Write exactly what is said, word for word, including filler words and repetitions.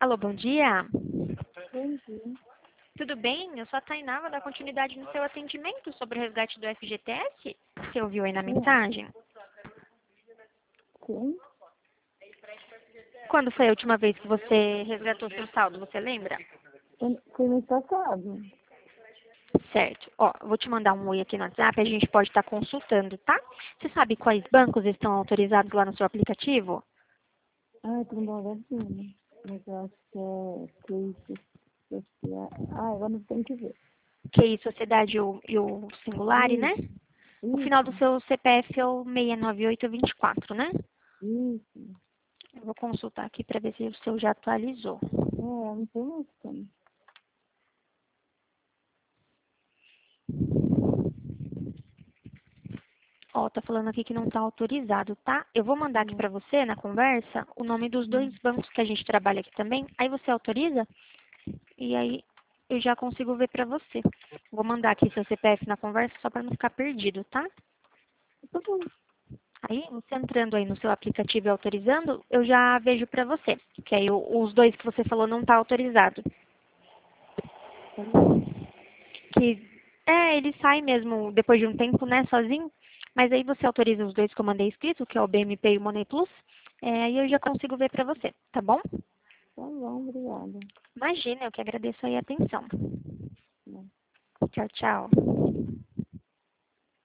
Alô, bom dia. Bom dia. Tudo bem? Eu sou a Tainá, vou dar continuidade no seu atendimento sobre o resgate do F G T S. Você ouviu aí na Sim. mensagem? Sim. Quando foi a última vez que você resgatou seu saldo, você lembra? Foi foi mês passado. Certo. Ó, eu vou te mandar um oi aqui no WhatsApp, a gente pode estar consultando, tá? Você sabe quais bancos estão autorizados lá no seu aplicativo? Ah, tem uma olhadinha. Mas eu acho que é que isso. Social. Ah, agora não tem que ver. Q I Sociedade e o, e o Singular, né? Isso, O final do isso, seu C P F é o seis nove oito dois quatro, né? isso. Eu vou consultar aqui para ver se o seu já atualizou. É, não tem mais como. Ó, tá falando aqui que não tá autorizado, tá? Eu vou mandar aqui Hum, pra você, na conversa, o nome dos dois hum. bancos que a gente trabalha aqui também. Aí você autoriza e aí eu já consigo ver pra você. Vou mandar aqui seu C P F na conversa só pra não ficar perdido, tá? Tá bom. Aí, você entrando aí no seu aplicativo e autorizando, eu já vejo pra você. Que aí o- os dois que você falou não tá autorizado. Tá bom. Que, é, ele sai mesmo depois de um tempo, né, sozinho. Mas aí você autoriza os dois que eu mandei escrito, que é o B M P e o Money Plus. É, aí eu já consigo ver pra você, tá bom? Tá bom, obrigada. Imagina, eu que agradeço aí a atenção. Tá. Tchau, tchau.